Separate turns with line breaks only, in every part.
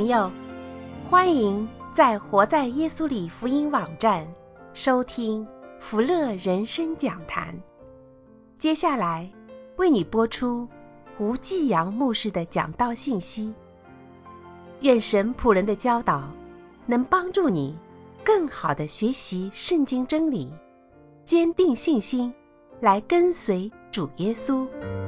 朋友，欢迎在活在耶稣里福音网站收听福乐人生讲坛。接下来为你播出吴继阳牧师的讲道信息。愿神仆人的教导能帮助你更好地学习圣经真理，坚定信心，来跟随主耶稣。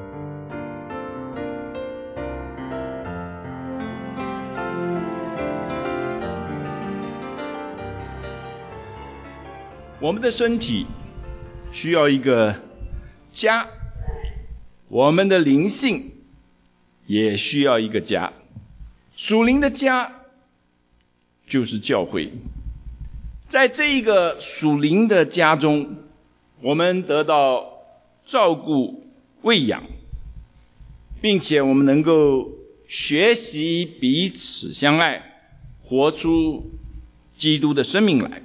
我们的身体需要一个家，我们的灵性也需要一个家。属灵的家就是教会。在这一个属灵的家中，我们得到照顾、喂养，并且我们能够学习彼此相爱，活出基督的生命来。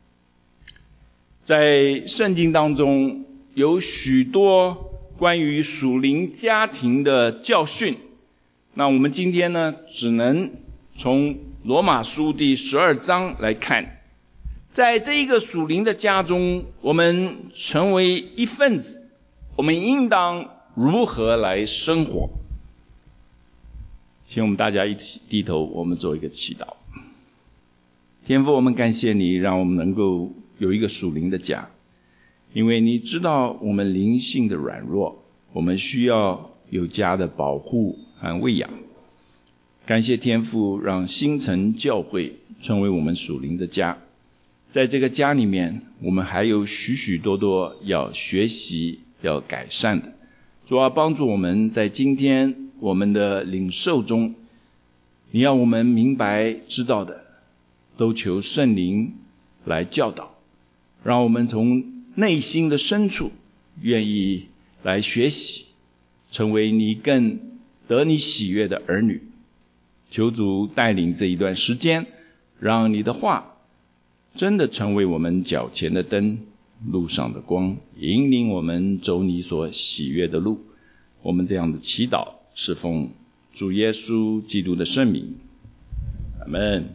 在圣经当中有许多关于属灵家庭的教训，那我们今天呢，只能从罗马书第12章来看。在这一个属灵的家中，我们成为一份子，我们应当如何来生活？请我们大家一起低头，我们做一个祈祷。天父，我们感谢你，让我们能够有一个属灵的家，因为你知道我们灵性的软弱，我们需要有家的保护和喂养。感谢天父，让新城教会成为我们属灵的家。在这个家里面，我们还有许许多多要学习、要改善的。主啊，帮助我们在今天我们的领受中，你要我们明白知道的，都求圣灵来教导，让我们从内心的深处愿意来学习，成为你更得你喜悦的儿女。求主带领这一段时间，让你的话真的成为我们脚前的灯，路上的光，引领我们走你所喜悦的路。我们这样的祈祷是奉主耶稣基督的圣名，阿们。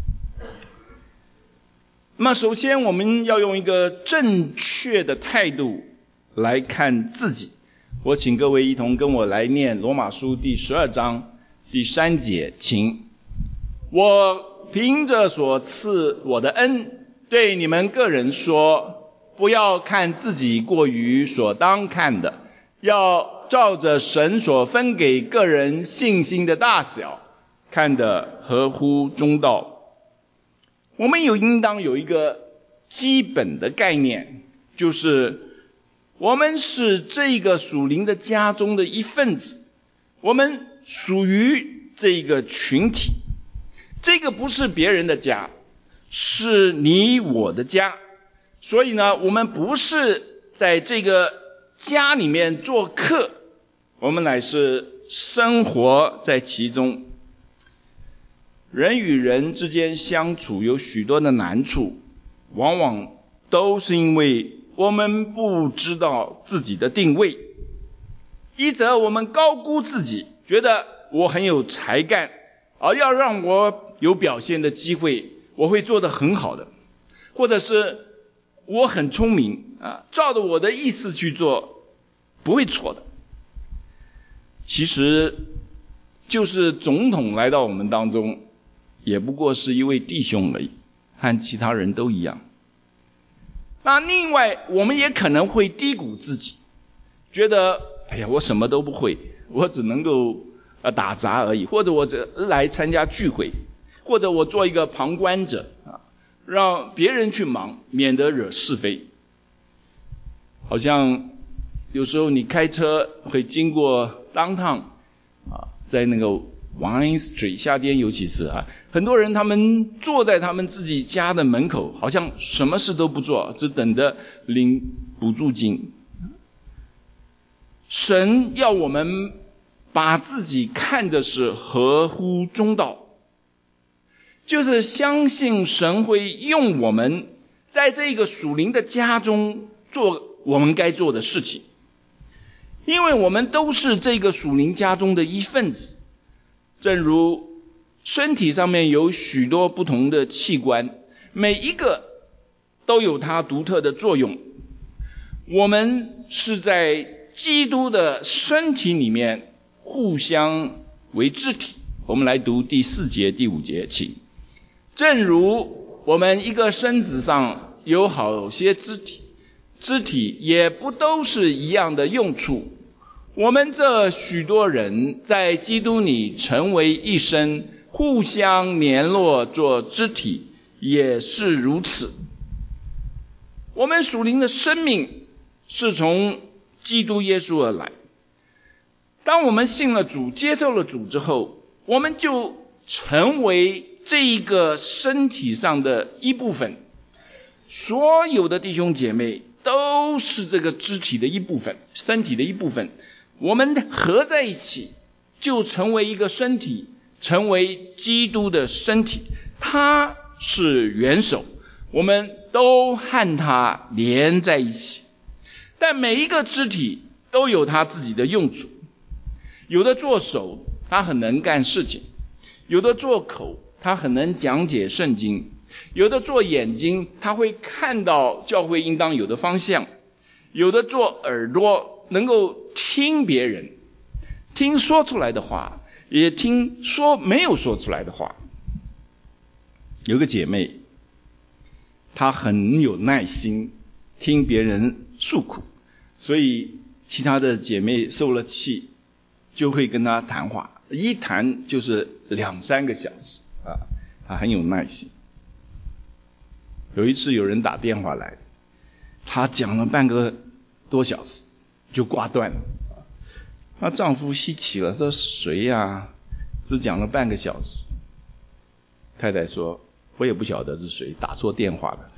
那么首先我们要用一个正确的态度来看自己。我请各位一同跟我来念罗马书第12章第3节，请。我凭着所赐我的恩，对你们个人说，不要看自己过于所当看的，要照着神所分给个人信心的大小，看得合乎中道。我们应当有一个基本的概念，就是我们是这个属灵的家中的一份子，我们属于这个群体。这个不是别人的家，是你我的家。所以呢，我们不是在这个家里面做客，我们乃是生活在其中。人与人之间相处有许多的难处，往往都是因为我们不知道自己的定位。一则我们高估自己，觉得我很有才干，而要让我有表现的机会，我会做得很好的。或者是我很聪明照着我的意思去做，不会错的。其实就是总统来到我们当中，也不过是一位弟兄而已，和其他人都一样。那另外我们也可能会低估自己，觉得哎呀，我什么都不会，我只能够打杂而已，或者我只来参加聚会，或者我做一个旁观者让别人去忙，免得惹是非。好像有时候你开车会经过 downtown 在那个 Wine Street 夏天尤其是很多人他们坐在他们自己家的门口，好像什么事都不做，只等着领补助金。神要我们把自己看的是合乎中道，就是相信神会用我们在这个属灵的家中做我们该做的事情，因为我们都是这个属灵家中的一份子。正如身体上面有许多不同的器官，每一个都有它独特的作用。我们是在基督的身体里面互相为肢体。我们来读第4节、第5节，请。正如我们一个身子上有好些肢体，肢体也不都是一样的用处。我们这许多人在基督里成为一身，互相联络做肢体，也是如此。我们属灵的生命是从基督耶稣而来。当我们信了主，接受了主之后，我们就成为这一个身体上的一部分。所有的弟兄姐妹都是这个肢体的一部分，身体的一部分。我们合在一起，就成为一个身体，成为基督的身体。他是元首，我们都和他连在一起。但每一个肢体都有他自己的用处。有的做手，他很能干事情；有的做口，他很能讲解圣经；有的做眼睛，他会看到教会应当有的方向；有的做耳朵，能够听别人，听说出来的话，也听说没有说出来的话。有个姐妹，她很有耐心，听别人诉苦，所以其他的姐妹受了气，就会跟她谈话，一谈就是2-3个小时啊，她很有耐心。有一次有人打电话来，她讲了半个多小时就挂断了。她丈夫稀奇了，说谁呀？只讲了半个小时。太太说，我也不晓得是谁打错电话了。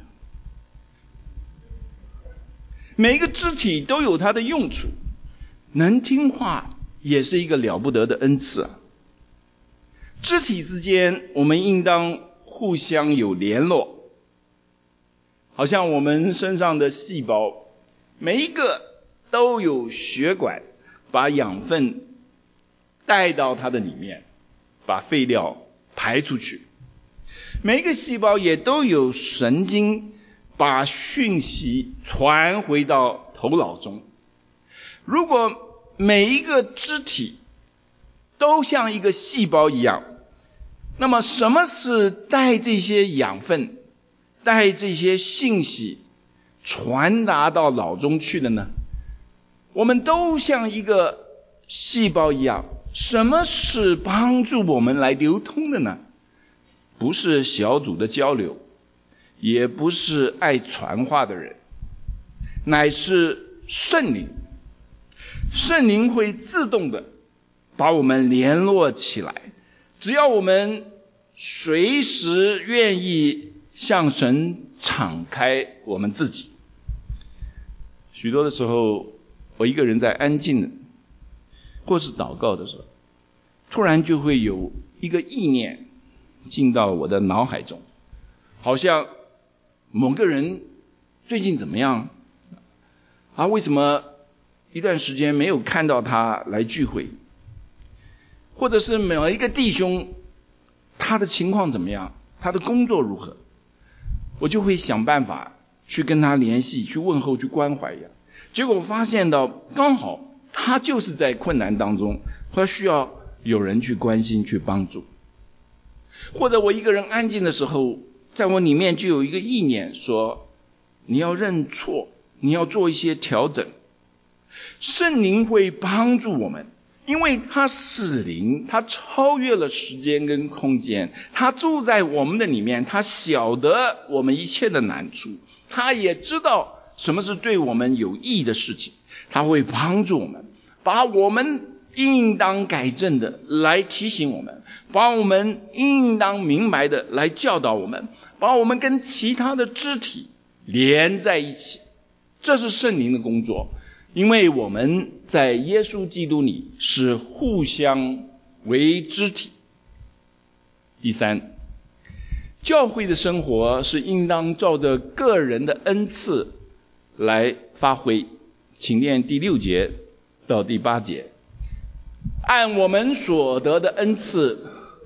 每一个肢体都有它的用处，能听话也是一个了不得的恩赐啊。肢体之间我们应当互相有联络，好像我们身上的细胞，每一个都有血管把养分带到它的里面，把废料排出去。每一个细胞也都有神经把讯息传回到头脑中。如果每一个肢体都像一个细胞一样，那么什么是带这些养分，带这些信息传达到脑中去的呢？我们都像一个细胞一样，什么是帮助我们来流通的呢？不是小组的交流，也不是爱传话的人，乃是圣灵。圣灵会自动的把我们联络起来，只要我们随时愿意向神敞开我们自己。许多的时候，我一个人在安静的或是祷告的时候，突然就会有一个意念进到我的脑海中，好像某个人最近怎么样啊？为什么一段时间没有看到他来聚会？或者是某一个弟兄，他的情况怎么样？他的工作如何？我就会想办法去跟他联系，去问候，去关怀一下。结果我发现到，刚好他就是在困难当中，他需要有人去关心，去帮助。或者我一个人安静的时候，在我里面就有一个意念说，你要认错，你要做一些调整。圣灵会帮助我们，因为他是灵，他超越了时间跟空间，他住在我们的里面，他晓得我们一切的难处，他也知道什么是对我们有益的事情，他会帮助我们，把我们应当改正的来提醒我们，把我们应当明白的来教导我们，把我们跟其他的肢体连在一起。这是圣灵的工作，因为我们在耶稣基督里是互相为肢体。第三，教会的生活是应当照着个人的恩赐来发挥。请念第6节到第8节。按我们所得的恩赐，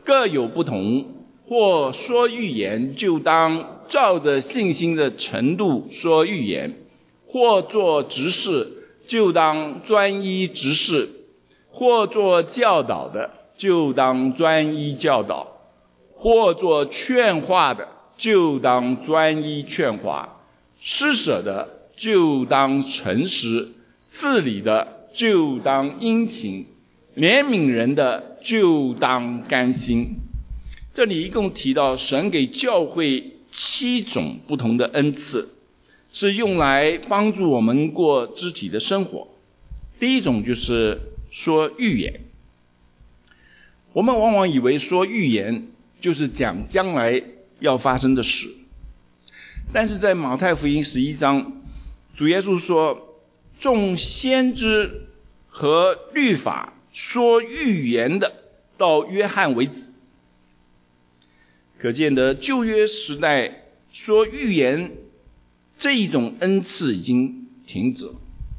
各有不同，或说预言，就当照着信心的程度说预言；或做执事，就当专一执事；或做教导的，就当专一教导；或做劝化的，就当专一劝化；施舍的，就当诚实；治理的，就当殷勤；怜悯人的，就当甘心。这里一共提到神给教会7种不同的恩赐，是用来帮助我们过肢体的生活。第一种就是说预言。我们往往以为说预言就是讲将来要发生的事，但是在马太福音11章，主耶稣说，众先知和律法说预言的到约翰为止。可见的旧约时代说预言这一种恩赐已经停止了，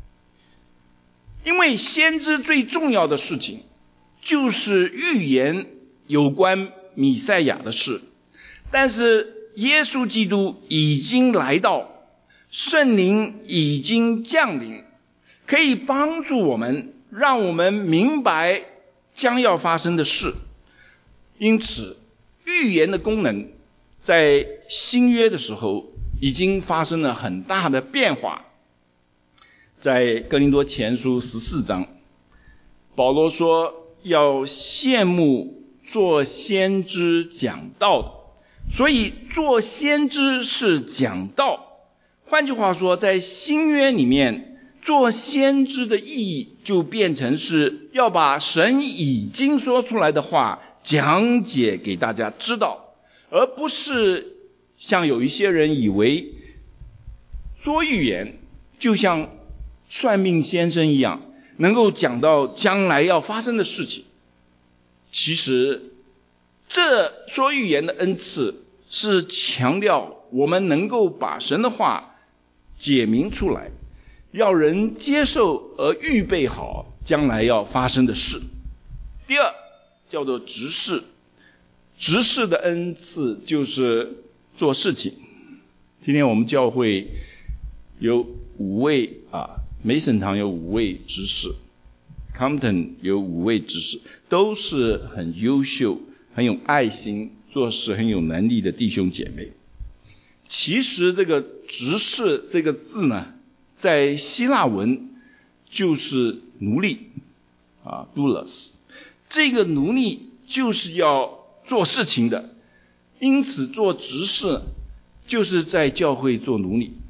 因为先知最重要的事情就是预言有关弥赛亚的事，但是耶稣基督已经来到，圣灵已经降临，可以帮助我们，让我们明白将要发生的事。因此预言的功能在新约的时候已经发生了很大的变化。在哥林多前书14章，保罗说要羡慕做先知讲道的，所以做先知是讲道。换句话说，在新约里面，做先知的意义就变成是要把神已经说出来的话讲解给大家知道，而不是像有一些人以为说预言就像算命先生一样，能够讲到将来要发生的事情。其实这说预言的恩赐是强调我们能够把神的话解明出来，要人接受而预备好将来要发生的事。第二叫做执事。执事的恩赐就是做事情。今天我们教会有5位梅省堂有5位执事， Compton 有5位执事，都是很优秀很有爱心做事很有能力的弟兄姐妹。其实这个执事这个字呢，在希腊文就是奴隶doulos， 这个奴隶就是要做事情的，因此做执事就是在教会做奴隶。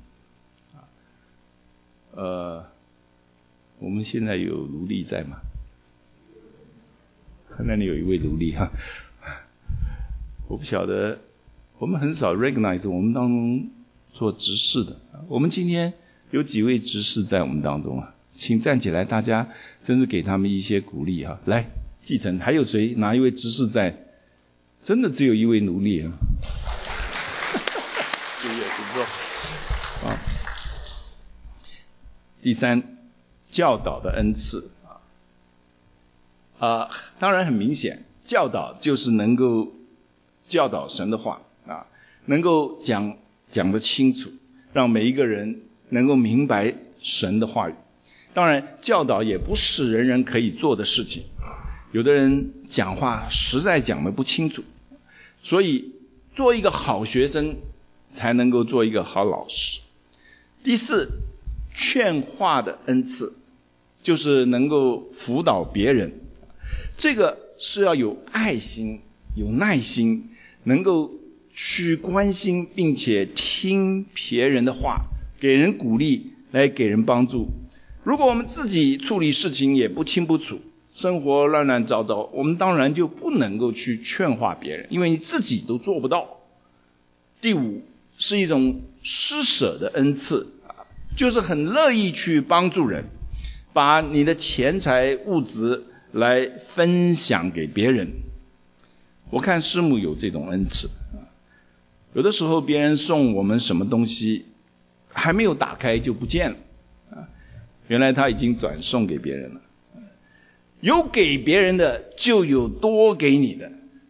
我们现在有奴隶在吗？那里有一位奴隶哈，我不晓得，我们很少 recognize 我们当中做执事的。我们今天有几位执事在我们当中请站起来，大家真是给他们一些鼓励来，继承，还有谁？哪一位执事在？真的只有一位奴隶谢谢，请坐。第三，教导的恩赐当然很明显，教导就是能够教导神的话能够讲得清楚，让每一个人能够明白神的话语。当然教导也不是人人可以做的事情，有的人讲话实在讲得不清楚，所以做一个好学生才能够做一个好老师。第四，劝化的恩赐就是能够辅导别人，这个是要有爱心有耐心，能够去关心并且听别人的话，给人鼓励，来给人帮助。如果我们自己处理事情也不清不楚，生活乱乱糟糟，我们当然就不能够去劝化别人，因为你自己都做不到。第五，是一种施舍的恩赐，就是很乐意去帮助人，把你的钱财物质来分享给别人。我看师母有这种恩赐，有的时候别人送我们什么东西还没有打开就不见了原来他已经转送给别人了。有给别人的就有多给你的，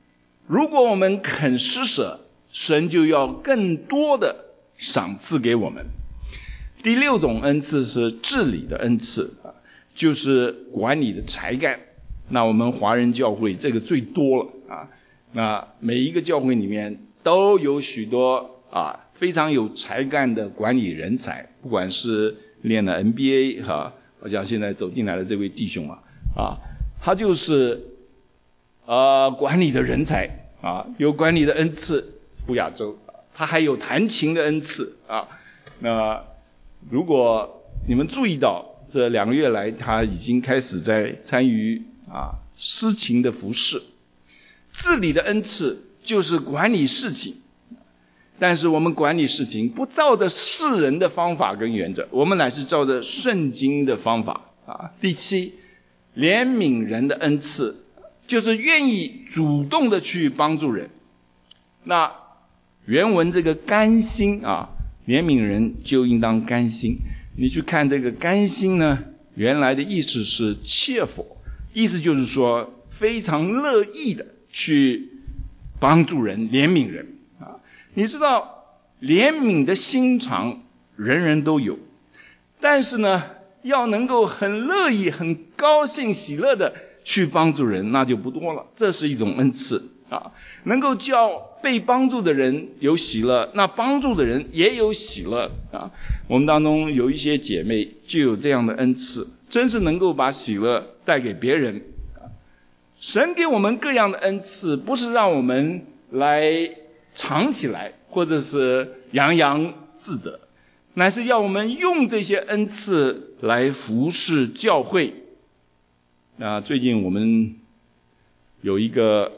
如果我们肯施舍，神就要更多的赏赐给我们。第6种恩赐是治理的恩赐，就是管理的才干。那我们华人教会这个最多了啊。那每一个教会里面都有许多非常有才干的管理人才，不管是练了 MBA 好像现在走进来的这位弟兄他就是管理的人才有管理的恩赐，布亚洲他还有弹琴的恩赐那如果你们注意到这2个月来，他已经开始在参与诗琴的服事。治理的恩赐就是管理事情，但是我们管理事情不照着世人的方法跟原则，我们乃是照着圣经的方法第7，怜悯人的恩赐，就是愿意主动的去帮助人。那原文这个甘心怜悯人就应当甘心。你去看这个甘心呢，原来的意思是切佛，意思就是说非常乐意的去帮助人，怜悯人你知道怜悯的心肠人人都有，但是呢要能够很乐意很高兴喜乐的去帮助人，那就不多了。这是一种恩赐能够叫被帮助的人有喜乐，那帮助的人也有喜乐我们当中有一些姐妹就有这样的恩赐，真是能够把喜乐带给别人神给我们各样的恩赐，不是让我们来藏起来或者是洋洋自得，乃是要我们用这些恩赐来服侍教会。那最近我们有一个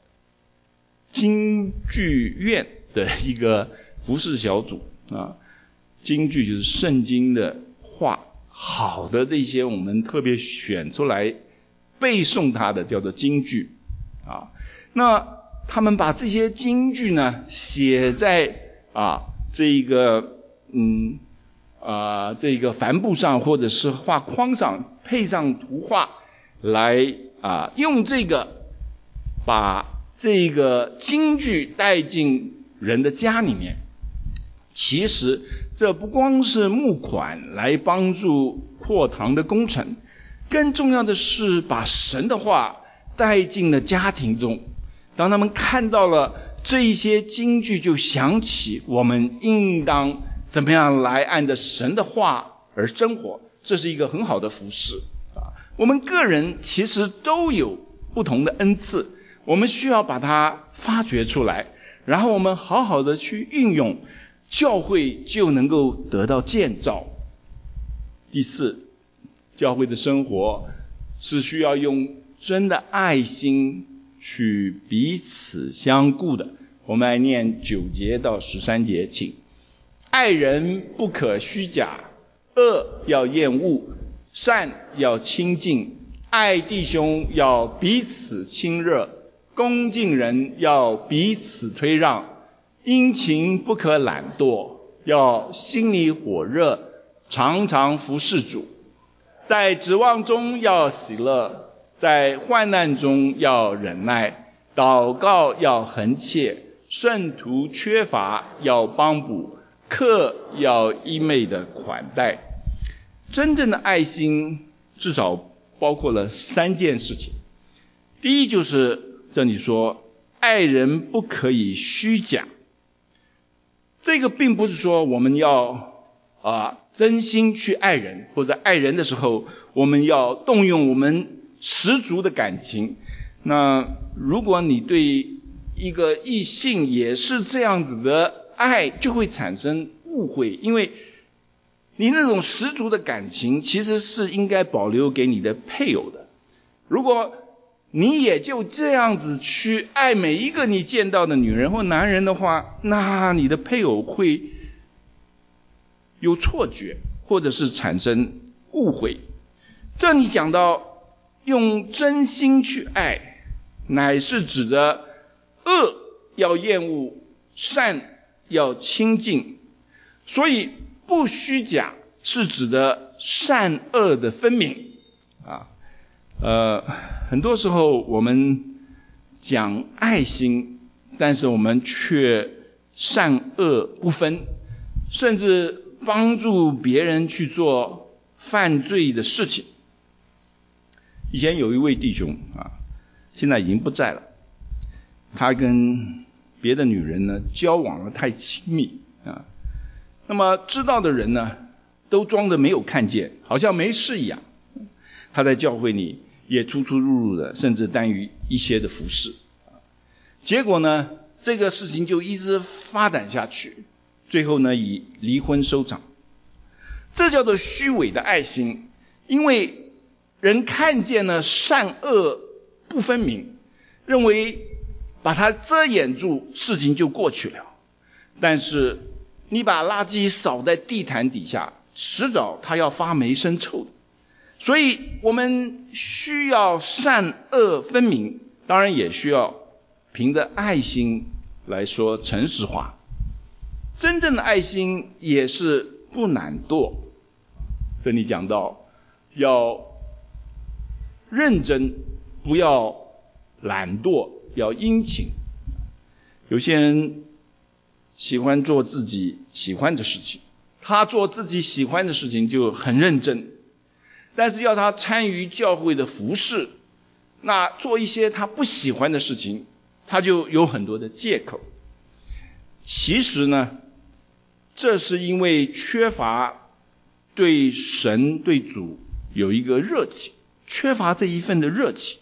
京剧院的一个服侍小组京剧就是圣经的话，好的这些我们特别选出来背诵它的，叫做京剧那他们把这些京剧呢写在这个帆布上或者是画框上，配上图画来用这个把这个京剧带进人的家里面。其实这不光是募款来帮助扩堂的工程，更重要的是把神的话带进了家庭中。当他们看到了这一些京剧，就想起我们应当怎么样来按着神的话而生活，这是一个很好的服事我们个人其实都有不同的恩赐，我们需要把它发掘出来，然后我们好好的去运用，教会就能够得到建造。第4，教会的生活是需要用真的爱心去彼此相顾的。我们来念9节到13节，请。爱人不可虚假，恶要厌恶，善要亲近，爱弟兄要彼此亲热，恭敬人要彼此推让，殷勤不可懒惰，要心里火热，常常服侍主。在指望中要喜乐，在患难中要忍耐，祷告要恒切，圣徒缺乏要帮补，客要一昧的款待。真正的爱心至少包括了3件事情。第一就是这里说爱人不可以虚假，这个并不是说我们要真心去爱人，或者爱人的时候我们要动用我们十足的感情。那如果你对一个异性也是这样子的爱，就会产生误会，因为你那种十足的感情其实是应该保留给你的配偶的。如果你也就这样子去爱每一个你见到的女人或男人的话，那你的配偶会有错觉，或者是产生误会。这里讲到用真心去爱，乃是指的恶要厌恶，善要亲近。所以不虚假是指的善恶的分明很多时候我们讲爱心，但是我们却善恶不分，甚至帮助别人去做犯罪的事情。以前有一位弟兄现在已经不在了，他跟别的女人呢交往得太亲密那么知道的人呢都装得没有看见，好像没事一样。他在教会里也出出入入的，甚至担于一些的服侍。结果呢，这个事情就一直发展下去，最后呢以离婚收场。这叫做虚伪的爱心，因为人看见了善恶不分明，认为把它遮掩住，事情就过去了。但是你把垃圾扫在地毯底下，迟早它要发霉生臭的。所以我们需要善恶分明，当然也需要凭着爱心来说诚实话。真正的爱心也是不懒惰，这里讲到要认真，不要懒惰，要殷勤。有些人喜欢做自己喜欢的事情，他做自己喜欢的事情就很认真，但是要他参与教会的服事，那做一些他不喜欢的事情，他就有很多的借口。其实呢，这是因为缺乏对神对主有一个热情，缺乏这一份的热情。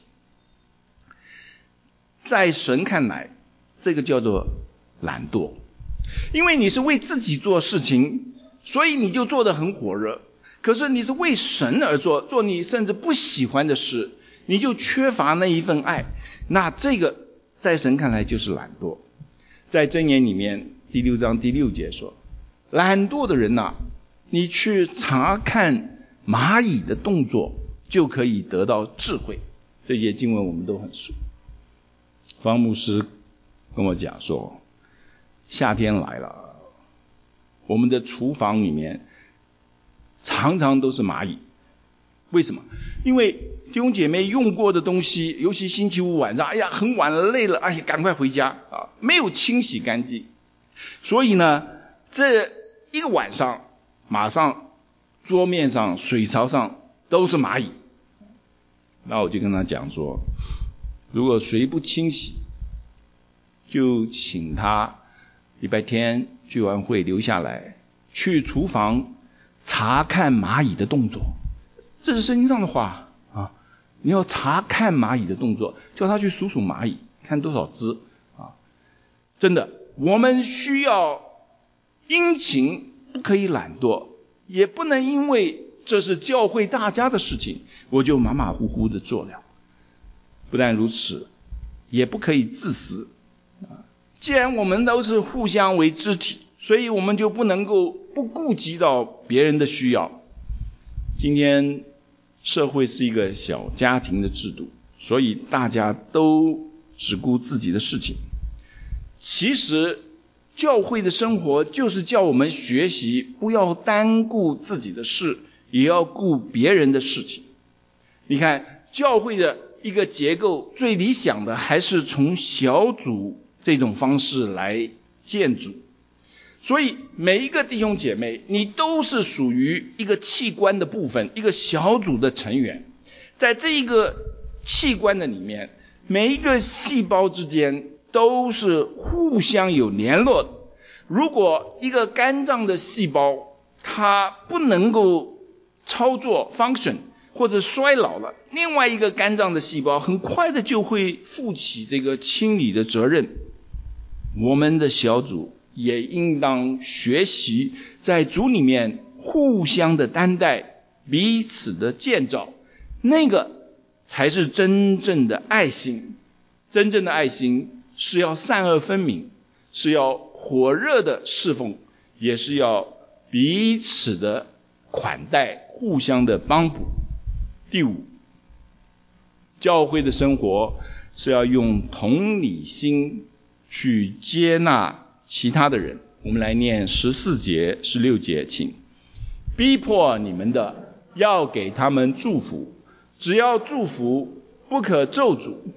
在神看来，这个叫做懒惰。因为你是为自己做事情，所以你就做得很火热。可是你是为神而做，做你甚至不喜欢的事，你就缺乏那一份爱。那这个在神看来就是懒惰。在箴言里面第6章第6节说，懒惰的人你去查看蚂蚁的动作，就可以得到智慧。这些经文我们都很熟。方牧师跟我讲说，夏天来了，我们的厨房里面常常都是蚂蚁。为什么？因为弟兄姐妹用过的东西，尤其星期五晚上，很晚了，累了，赶快回家没有清洗干净，所以呢，这一个晚上，马上桌面上、水槽上都是蚂蚁。那我就跟他讲说，如果谁不清洗，就请他礼拜天聚完会留下来，去厨房查看蚂蚁的动作。这是圣经上的话你要查看蚂蚁的动作，叫他去数数蚂蚁，看多少只真的，我们需要殷勤，不可以懒惰，也不能因为这是教会大家的事情，我就马马虎虎的做了。不但如此，也不可以自私既然我们都是互相为肢体，所以我们就不能够不顾及到别人的需要。今天社会是一个小家庭的制度，所以大家都只顾自己的事情。其实教会的生活就是叫我们学习，不要单顾自己的事，也要顾别人的事情。你看教会的一个结构，最理想的还是从小组这种方式来建筑。所以每一个弟兄姐妹，你都是属于一个器官的部分，一个小组的成员。在这一个器官的里面，每一个细胞之间都是互相有联络的。如果一个肝脏的细胞它不能够操作 function 或者衰老了，另外一个肝脏的细胞很快的就会负起这个清理的责任。我们的小组也应当学习在主里面互相的担待，彼此的建造，那个才是真正的爱心。真正的爱心是要善恶分明，是要火热的侍奉，也是要彼此的款待，互相的帮补。第5，教会的生活是要用同理心去接纳其他的人。我们来念14节、16节，请。逼迫你们的，要给他们祝福，只要祝福，不可咒诅。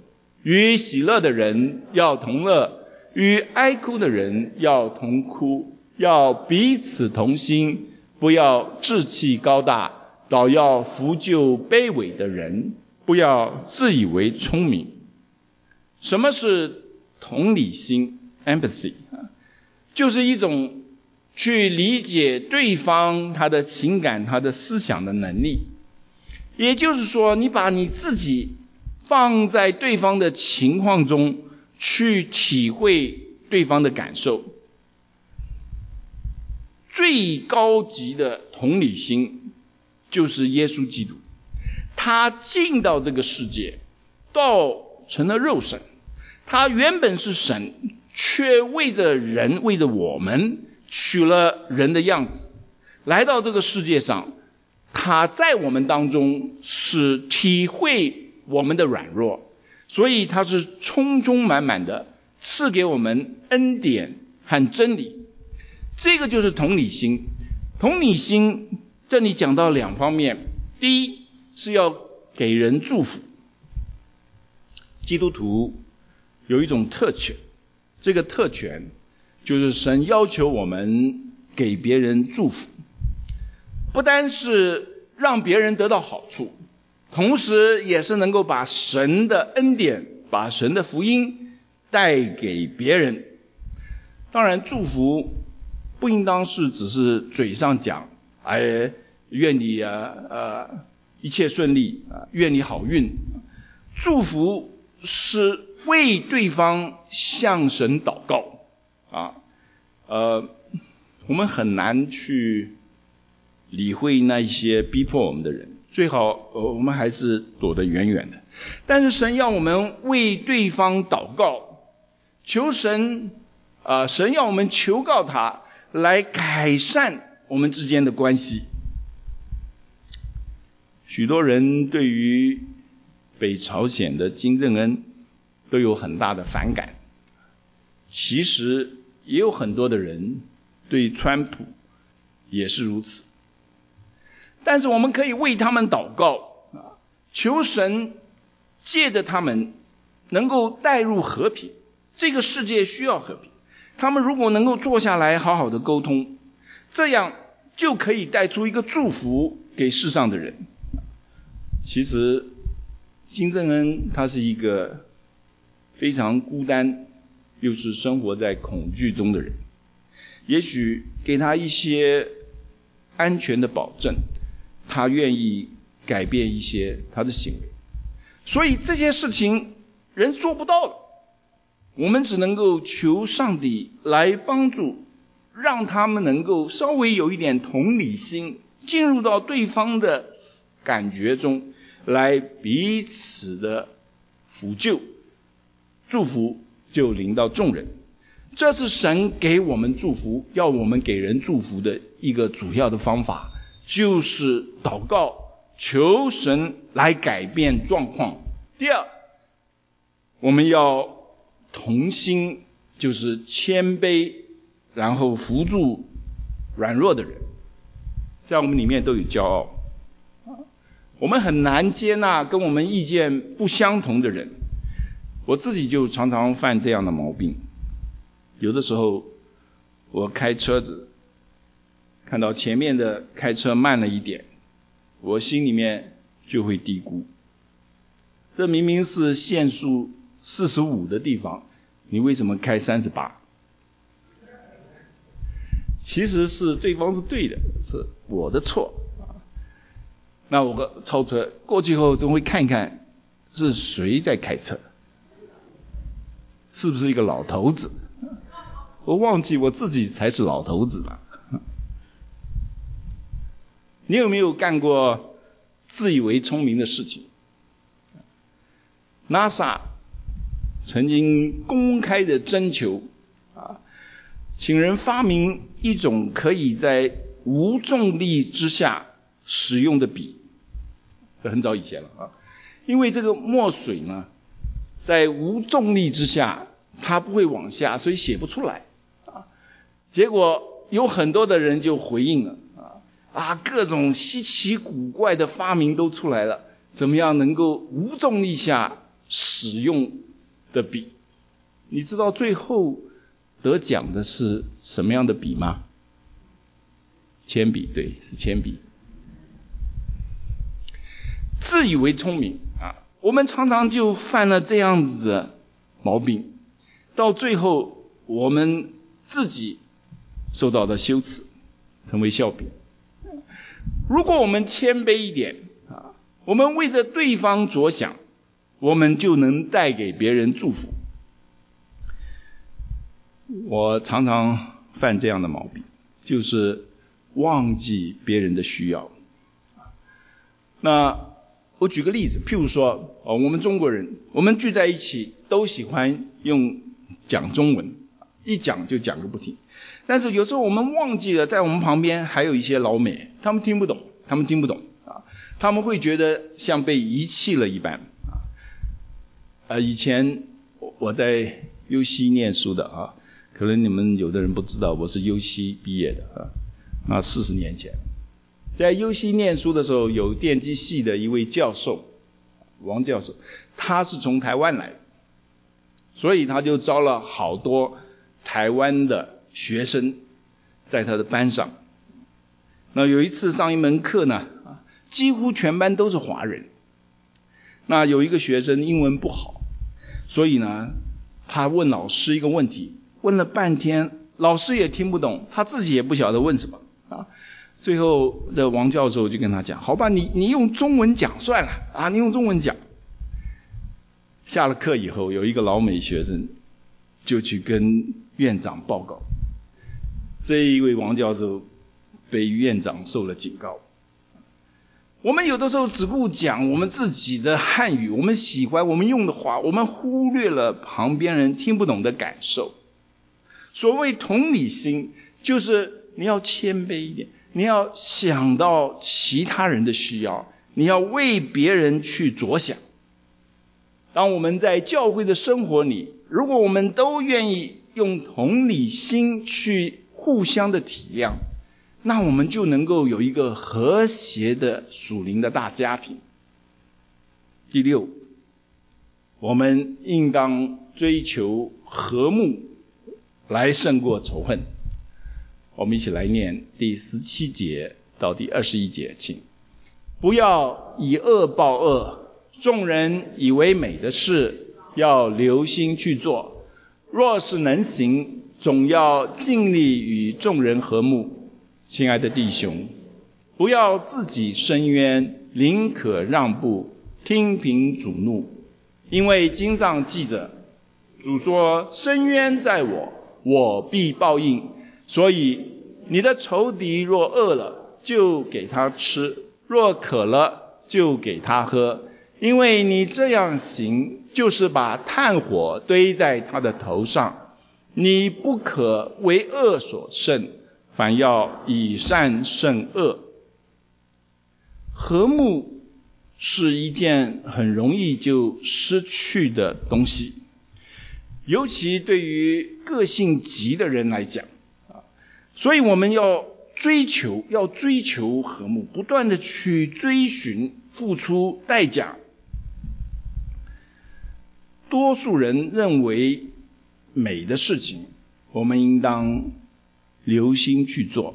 与喜乐的人要同乐，与哀哭的人要同哭，要彼此同心，不要志气高大，倒要扶救卑微的人，不要自以为聪明。什么是同理心 empathy？ 就是一种去理解对方他的情感他的思想的能力。也就是说，你把你自己放在对方的情况中去体会对方的感受。最高级的同理心就是耶稣基督，他进到这个世界，道成了肉身，他原本是神，却为着人，为着我们取了人的样子，来到这个世界上。他在我们当中是体会我们的软弱，所以他是充充满满的赐给我们恩典和真理。这个就是同理心。同理心这里讲到两方面，第一是要给人祝福。基督徒有一种特权，这个特权就是神要求我们给别人祝福，不单是让别人得到好处，同时也是能够把神的恩典，把神的福音带给别人。当然祝福不应当是只是嘴上讲，愿你一切顺利，愿你好运。祝福是为对方向神祷告我们很难去理会那一些逼迫我们的人，最好我们还是躲得远远的。但是神要我们为对方祷告，求神神要我们求告他来改善我们之间的关系。许多人对于北朝鲜的金正恩都有很大的反感，其实也有很多的人对川普也是如此。但是我们可以为他们祷告，求神借着他们能够带入和平。这个世界需要和平，他们如果能够坐下来好好的沟通，这样就可以带出一个祝福给世上的人。其实金正恩他是一个非常孤单，又是生活在恐惧中的人，也许给他一些安全的保证，他愿意改变一些他的行为。所以这些事情人做不到了，我们只能够求上帝来帮助，让他们能够稍微有一点同理心，进入到对方的感觉中，来彼此的抚救，祝福就临到众人。这是神给我们祝福，要我们给人祝福的一个主要的方法，就是祷告，求神来改变状况。第二，我们要同心，就是谦卑，然后扶助软弱的人。在我们里面都有骄傲，我们很难接纳跟我们意见不相同的人。我自己就常常犯这样的毛病。有的时候我开车子，看到前面的开车慢了一点，我心里面就会嘀咕，这明明是限速45的地方，你为什么开38？其实是对方是对的，是我的错。那我超车过去后，总会看一看是谁在开车，是不是一个老头子？我忘记我自己才是老头子了。你有没有干过自以为聪明的事情？ NASA 曾经公开的征求请人发明一种可以在无重力之下使用的笔。这很早以前了因为这个墨水呢，在无重力之下它不会往下，所以写不出来结果有很多的人就回应了各种稀奇古怪的发明都出来了，怎么样能够无重力下使用的笔。你知道最后得奖的是什么样的笔吗？铅笔，对，是铅笔。自以为聪明啊，我们常常就犯了这样子的毛病，到最后我们自己受到的羞耻，成为笑柄。如果我们谦卑一点啊，我们为着对方着想，我们就能带给别人祝福。我常常犯这样的毛病，就是忘记别人的需要。那我举个例子，譬如说，我们中国人，我们聚在一起都喜欢讲中文，一讲就讲个不停。但是有时候我们忘记了，在我们旁边还有一些老美，他们听不懂啊，他们会觉得像被遗弃了一般啊。以前我在优西念书的啊，可能你们有的人不知道，我是优西毕业的啊，那40年前，在优西念书的时候，有电机系的一位教授，王教授，他是从台湾来的，所以他就招了好多台湾的学生在他的班上。那有一次上一门课呢，几乎全班都是华人。那有一个学生英文不好，所以呢，他问老师一个问题，问了半天，老师也听不懂，他自己也不晓得问什么啊。最后的王教授就跟他讲，好吧，你用中文讲算了啊，你用中文讲。下了课以后，有一个老美学生就去跟院长报告，这一位王教授被院长受了警告。我们有的时候只顾讲我们自己的汉语，我们喜欢我们用的话，我们忽略了旁边人听不懂的感受。所谓同理心，就是你要谦卑一点，你要想到其他人的需要，你要为别人去着想。当我们在教会的生活里，如果我们都愿意用同理心去互相的体谅，那我们就能够有一个和谐的属灵的大家庭。第6，我们应当追求和睦来胜过仇恨。我们一起来念第17节到第21节，请。不要以恶报恶，众人以为美的事，要留心去做。若是能行，总要尽力与众人和睦。亲爱的弟兄，不要自己伸冤，宁可让步，听凭主怒。因为经上记着，主说，伸冤在我，我必报应。所以你的仇敌若饿了，就给他吃，若渴了，就给他喝。因为你这样行，就是把炭火堆在他的头上。你不可为恶所胜，反要以善胜恶。和睦是一件很容易就失去的东西，尤其对于个性急的人来讲，所以我们要追求和睦，不断的去追寻，付出代价。多数人认为美的事情，我们应当留心去做。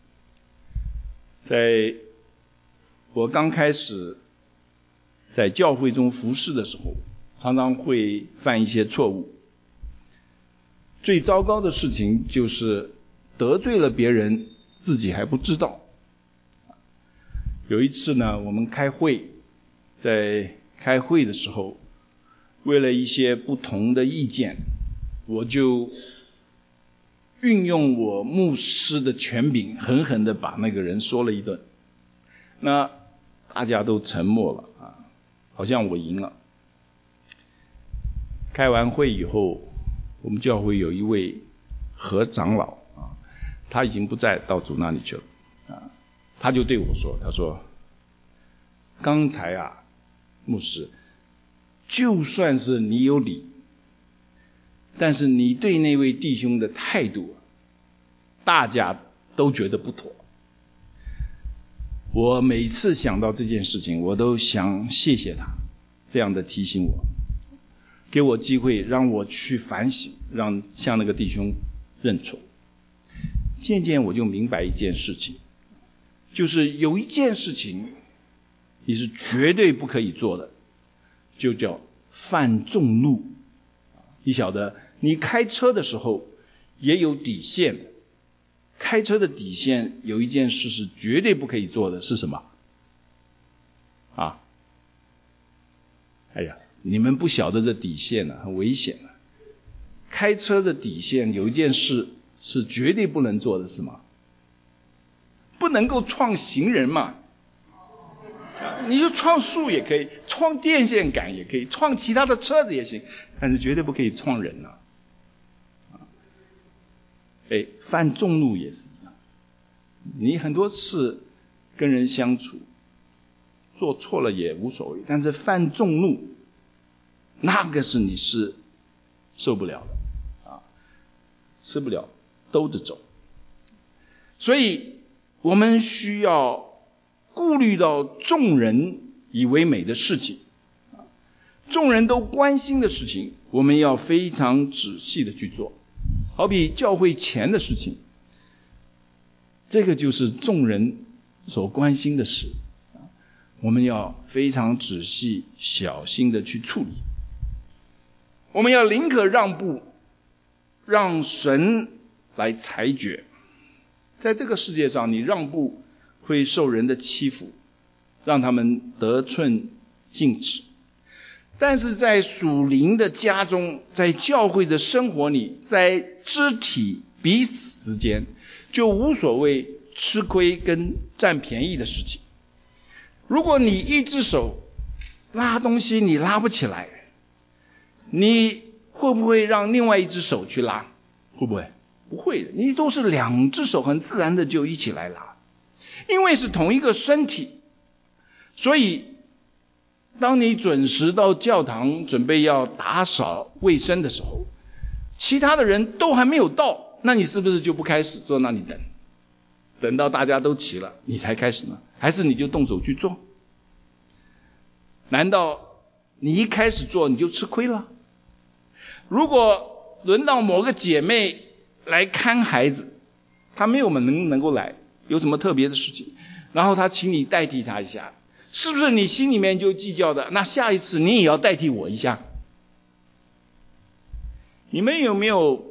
在我刚开始在教会中服侍的时候，常常会犯一些错误。最糟糕的事情就是得罪了别人，自己还不知道。有一次呢，我们开会，在开会的时候，为了一些不同的意见，我就运用我牧师的权柄，狠狠地把那个人说了一顿。那大家都沉默了啊，好像我赢了。开完会以后，我们教会有一位何长老啊，他已经不在，到主那里去了啊。他就对我说，他说，刚才啊，牧师，就算是你有理，但是你对那位弟兄的态度，大家都觉得不妥。我每次想到这件事情，我都想谢谢他这样的提醒我。 给我机会让我去反省，向那个弟兄认错。渐渐我就明白一件事情，就是有一件事情你是绝对不可以做的，就叫犯众怒。你晓得，你开车的时候也有底线的，开车的底线有一件事是绝对不可以做的，是什么？哎呀，你们不晓得这底线很危险开车的底线有一件事是绝对不能做的，是吗？不能够撞行人嘛。你就撞树也可以，撞电线杆也可以，撞其他的车子也行，但是绝对不可以撞人犯众怒也是一样。你很多次跟人相处做错了也无所谓，但是犯众怒那个是你是受不了的吃不了兜着走。所以我们需要顾虑到众人以为美的事情，众人都关心的事情，我们要非常仔细的去做。好比教会钱的事情，这个就是众人所关心的事，我们要非常仔细小心的去处理。我们要宁可让步，让神来裁决。在这个世界上，你让步会受人的欺负，让他们得寸进尺。但是在属灵的家中，在教会的生活里，在肢体彼此之间，就无所谓吃亏跟占便宜的事情。如果你一只手拉东西你拉不起来，你会不会让另外一只手去拉？会不会？不会的，你都是两只手很自然的就一起来拉，因为是同一个身体。所以当你准时到教堂准备要打扫卫生的时候，其他的人都还没有到，那你是不是就不开始坐那里等到大家都齐了你才开始呢？还是你就动手去做？难道你一开始做你就吃亏了？如果轮到某个姐妹来看孩子，她没有能够来，有什么特别的事情，然后她请你代替她一下，是不是你心里面就计较的，那下一次你也要代替我一下？你们有没有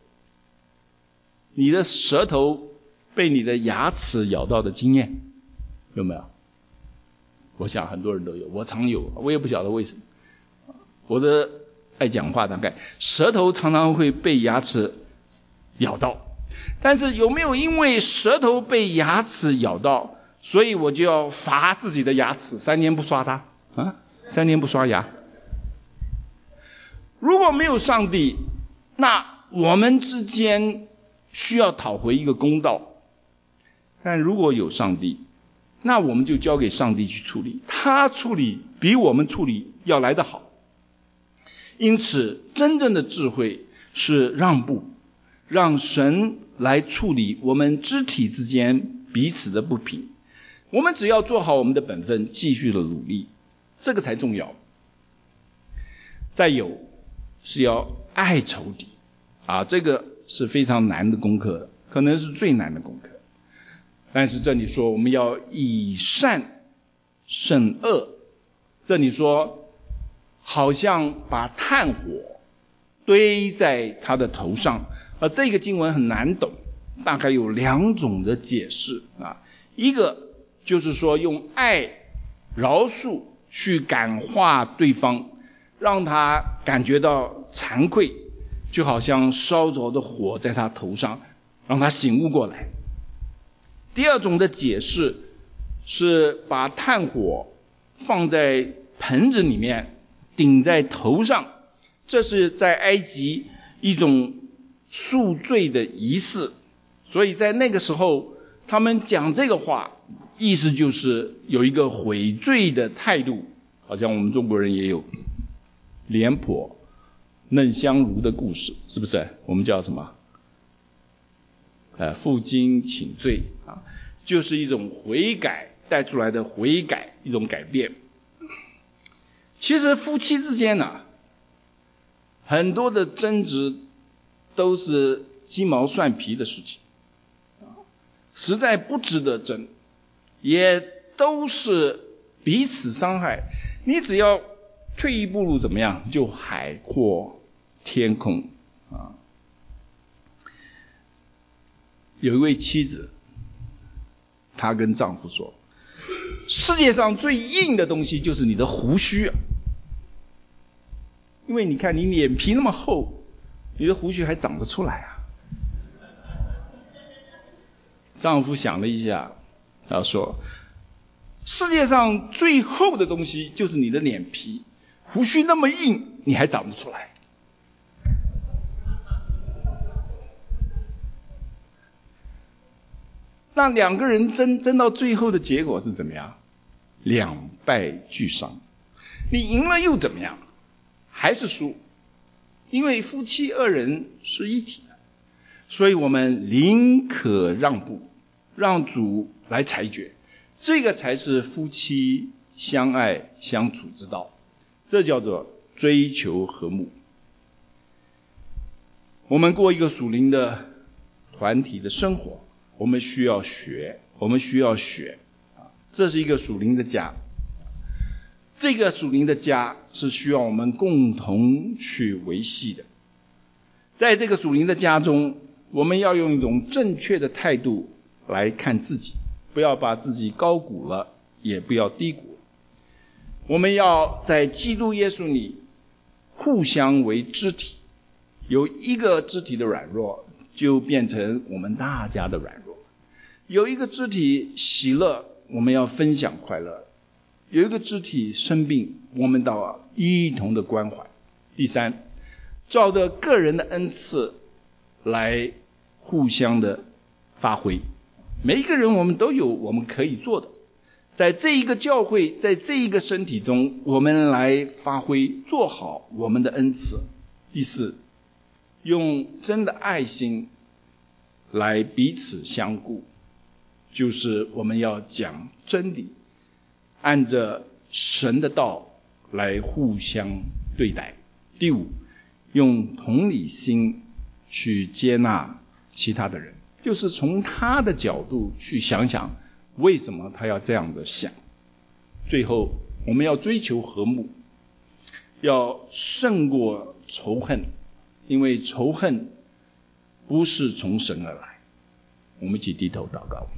你的舌头被你的牙齿咬到的经验？有没有？我想很多人都有，我常有，我也不晓得为什么。我的爱讲话，大概舌头常常会被牙齿咬到。但是有没有因为舌头被牙齿咬到，所以我就要罚自己的牙齿3年不刷它？3年不刷牙。如果没有上帝，那我们之间需要讨回一个公道。但如果有上帝，那我们就交给上帝去处理，他处理比我们处理要来得好。因此真正的智慧是让步，让神来处理我们肢体之间彼此的不平。我们只要做好我们的本分，继续的努力，这个才重要。再有是要爱仇敌这个是非常难的功课，可能是最难的功课。但是这里说我们要以善胜恶，这里说好像把炭火堆在他的头上，这个经文很难懂，大概有2种的解释一个就是说用爱饶恕去感化对方，让他感觉到惭愧，就好像烧着的火在他头上，让他醒悟过来。第2种的解释是把炭火放在盆子里面顶在头上，这是在埃及一种赎罪的仪式，所以在那个时候他们讲这个话，意思就是有一个悔罪的态度。好像我们中国人也有廉颇嫩香炉的故事，是不是？我们叫什么负荆请罪就是一种悔改带出来的悔改，一种改变。其实夫妻之间很多的争执都是鸡毛蒜皮的事情，实在不值得争，也都是彼此伤害。你只要退一步路怎么样，就海阔天空啊！有一位妻子，她跟丈夫说，世界上最硬的东西就是你的胡须啊，因为你看你脸皮那么厚，你的胡须还长得出来啊。丈夫想了一下，他说，世界上最厚的东西就是你的脸皮，胡须那么硬，你还长不出来。那两个人争到最后的结果是怎么样？两败俱伤。你赢了又怎么样？还是输。因为夫妻二人是一体的，所以我们宁可让步，让主来裁决，这个才是夫妻相爱相处之道，这叫做追求和睦。我们过一个属灵的团体的生活，我们需要学，这是一个属灵的家。这个属灵的家是需要我们共同去维系的。在这个属灵的家中，我们要用一种正确的态度来看自己，不要把自己高估了，也不要低估。我们要在基督耶稣里互相为肢体，有一个肢体的软弱，就变成我们大家的软弱。有一个肢体喜乐，我们要分享快乐。有一个肢体生病，我们要一同的关怀。第三，照着个人的恩赐来互相的发挥。每一个人我们都有我们可以做的，在这一个教会，在这一个身体中，我们来发挥，做好我们的恩赐。第四，用真的爱心来彼此相顾，就是我们要讲真理，按着神的道来互相对待。第五，用同理心去接纳其他的人，就是从他的角度去想想为什么他要这样的想。最后，我们要追求和睦，要胜过仇恨，因为仇恨不是从神而来。我们一起低头祷告。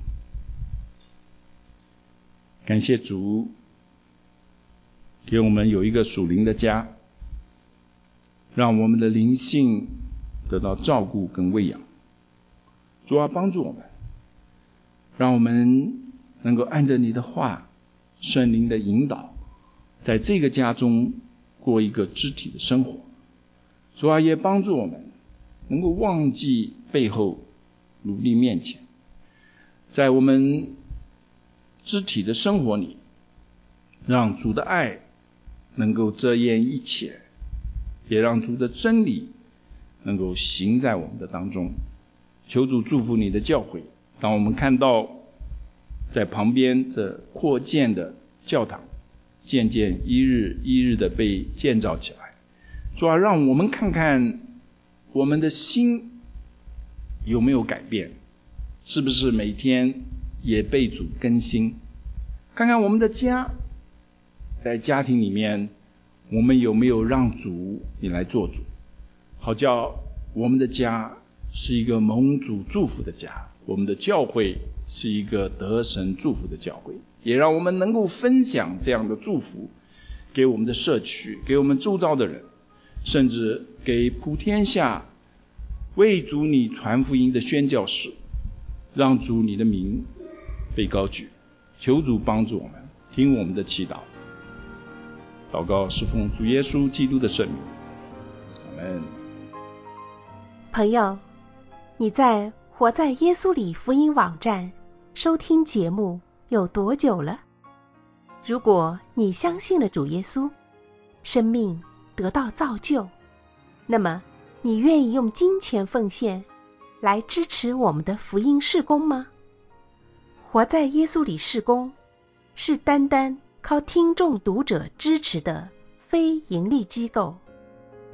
感谢主给我们有一个属灵的家，让我们的灵性得到照顾跟喂养。主啊，帮助我们，让我们能够按着你的话，圣灵的引导，在这个家中过一个肢体的生活。主啊，也帮助我们能够忘记背后，努力面前。在我们肢体的生活里，让主的爱能够遮掩一切，也让主的真理能够行在我们的当中。求主祝福你的教会，当我们看到在旁边这扩建的教堂渐渐一日一日的被建造起来，主要让我们看看我们的心有没有改变，是不是每天也被主更新。看看我们的家，在家庭里面我们有没有让主你来做主，好叫我们的家是一个蒙主祝福的家，我们的教会是一个得神祝福的教会，也让我们能够分享这样的祝福给我们的社区，给我们周遭的人，甚至给普天下为主你传福音的宣教士，让主你的名被高举。求主帮助我们，听我们的祈祷。祷告是奉主耶稣基督的圣名，阿们。
朋友，你在活在耶稣里福音网站收听节目有多久了？如果你相信了主耶稣，生命得到造就，那么你愿意用金钱奉献来支持我们的福音事工吗？活在耶稣里事工是单单靠听众读者支持的非盈利机构，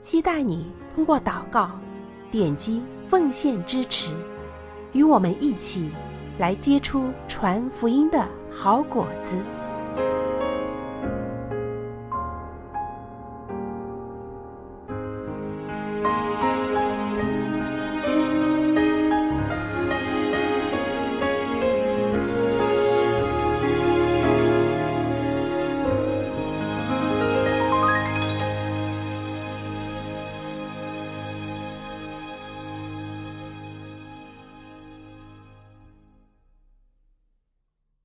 期待你通过祷告点击奉献支持，与我们一起来结出传福音的好果子。